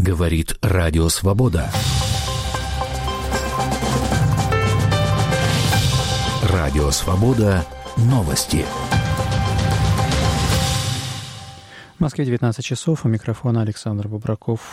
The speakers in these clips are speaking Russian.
Говорит Радио Свобода. Радио Свобода. Новости. В Москве 19 часов. У микрофона Александр Бубраков.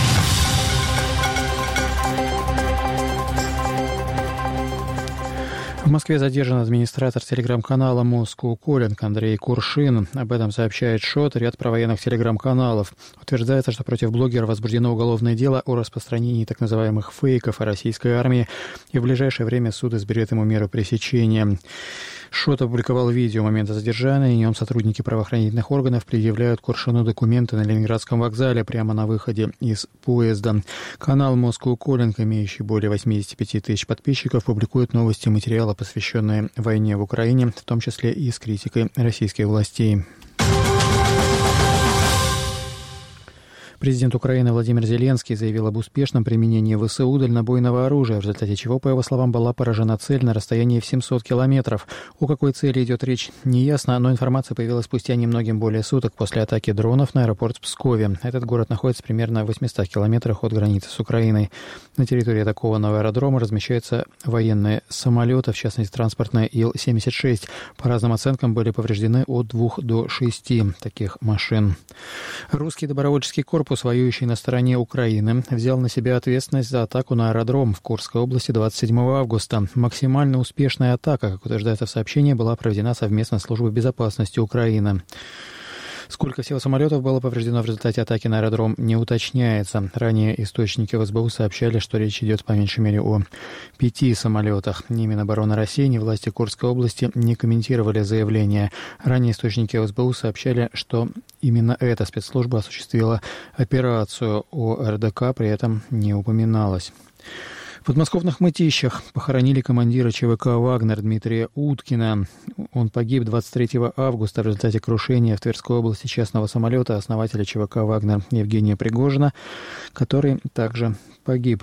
В Москве задержан администратор телеграм-канала Moscow Calling Андрей Куршин. Об этом сообщает ШОТ, ряд провоенных телеграм-каналов. Утверждается, что против блогера возбуждено уголовное дело о распространении так называемых фейков о российской армии, и в ближайшее время суд изберет ему меру пресечения. ШОТ опубликовал видео момента задержания, и в нем сотрудники правоохранительных органов предъявляют Куршину документы на Ленинградском вокзале прямо на выходе из поезда. Канал Moscow Calling, имеющий более 85 тысяч подписчиков, публикует новости и материалы, посвященные войне в Украине, в том числе и с критикой российских властей. Президент Украины Владимир Зеленский заявил об успешном применении ВСУ дальнобойного оружия, в результате чего, по его словам, была поражена цель на расстоянии в 700 километров. О какой цели идет речь, неясно, но информация появилась спустя немногим более суток после атаки дронов на аэропорт в Пскове. Этот город находится примерно в 800 километрах от границы с Украиной. На территории такого аэродрома размещаются военные самолеты, в частности, транспортная Ил-76. По разным оценкам были повреждены от 2 до 6 таких машин. Русский добровольческий корпус, воюющий на стороне Украины, взял на себя ответственность за атаку на аэродром в Курской области 27 августа. Максимально успешная атака, как утверждается в сообщении, была проведена совместно с Службой безопасности Украины. Сколько всего самолетов было повреждено в результате атаки на аэродром, не уточняется. Ранее источники ВСБУ сообщали, что речь идет по меньшей мере о 5 самолетах. Ни Минобороны России, ни власти Курской области не комментировали заявление. Ранее источники ВСБУ сообщали, что именно эта спецслужба осуществила операцию. О РДК при этом не упоминалось. В подмосковных Мытищах похоронили командира ЧВК «Вагнер» Дмитрия Уткина. Он погиб 23 августа в результате крушения в Тверской области частного самолета основателя ЧВК «Вагнер» Евгения Пригожина, который также погиб.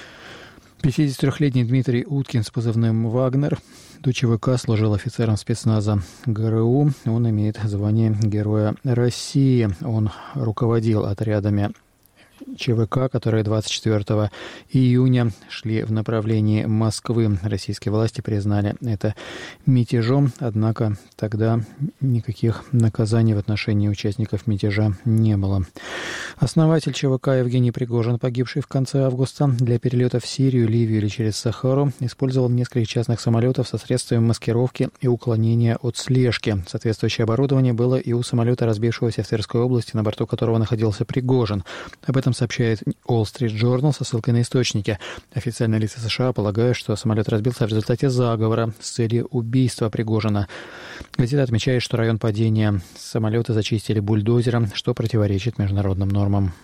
53-летний Дмитрий Уткин с позывным «Вагнер» до ЧВК служил офицером спецназа ГРУ. Он имеет звание Героя России. Он руководил отрядами ЧВК, которые 24 июня шли в направлении Москвы. Российские власти признали это мятежом, однако тогда никаких наказаний в отношении участников мятежа не было. Основатель ЧВК Евгений Пригожин, погибший в конце августа, для перелета в Сирию, Ливию или через Сахару использовал несколько частных самолетов со средствами маскировки и уклонения от слежки. Соответствующее оборудование было и у самолета, разбившегося в Тверской области, на борту которого находился Пригожин. Об этом сообщает Wall Street Journal со ссылкой на источники. Официальные лица США полагают, что самолет разбился в результате заговора с целью убийства Пригожина. Газета отмечает, что район падения самолета зачистили бульдозером, что противоречит международным нормам.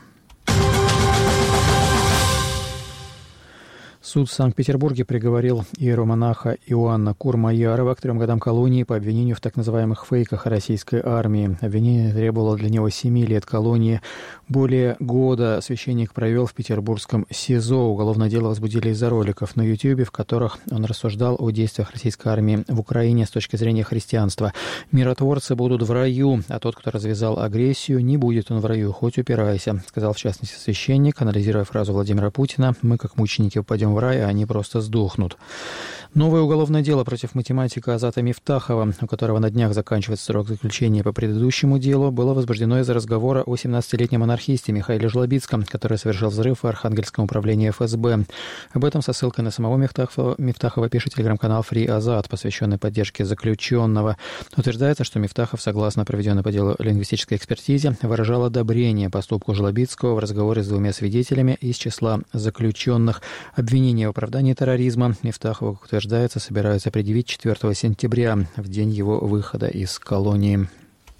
Суд в Санкт-Петербурге приговорил иеромонаха Иоанна Курмаярова к 3 годам колонии по обвинению в так называемых фейках о российской армии. Обвинение требовало для него 7 лет колонии. Более года священник провел в петербургском СИЗО. Уголовное дело возбудили из-за роликов на YouTube, в которых он рассуждал о действиях российской армии в Украине с точки зрения христианства. «Миротворцы будут в раю, а тот, кто развязал агрессию, не будет он в раю, хоть упирайся», сказал в частности священник, анализируя фразу Владимира Путина: «Мы, как мученики, упадем в рай, а они просто сдохнут». Новое уголовное дело против математика Азата Мифтахова, у которого на днях заканчивается срок заключения по предыдущему делу, было возбуждено из-за разговора о 17-летнем анархисте Михаиле Жлобицком, который совершил взрыв в Архангельском управлении ФСБ. Об этом со ссылкой на самого Мифтахова пишет телеграм-канал Free Azat, посвященный поддержке заключенного. Утверждается, что Мифтахов, согласно проведенной по делу лингвистической экспертизе, выражал одобрение поступку Жлобицкого в разговоре с 2 свидетелями из числа заключенных. Обвинение в оправдании терроризма Мифтахова, как утверждается, собираются предъявить 4 сентября, в день его выхода из колонии.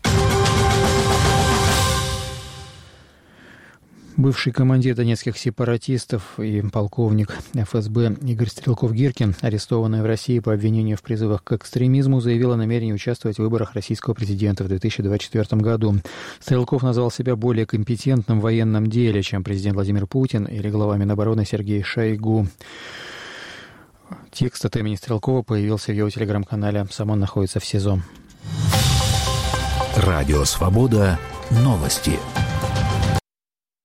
Бывший командир донецких сепаратистов и полковник ФСБ Игорь Стрелков-Гиркин, арестованный в России по обвинению в призывах к экстремизму, заявил о намерении участвовать в выборах российского президента в 2024 году. Стрелков назвал себя более компетентным в военном деле, чем президент Владимир Путин или глава Минобороны Сергей Шойгу. Текст от имени Стрелкова появился в его телеграм-канале. Сам он находится в СИЗО. Радио «Свобода». Новости.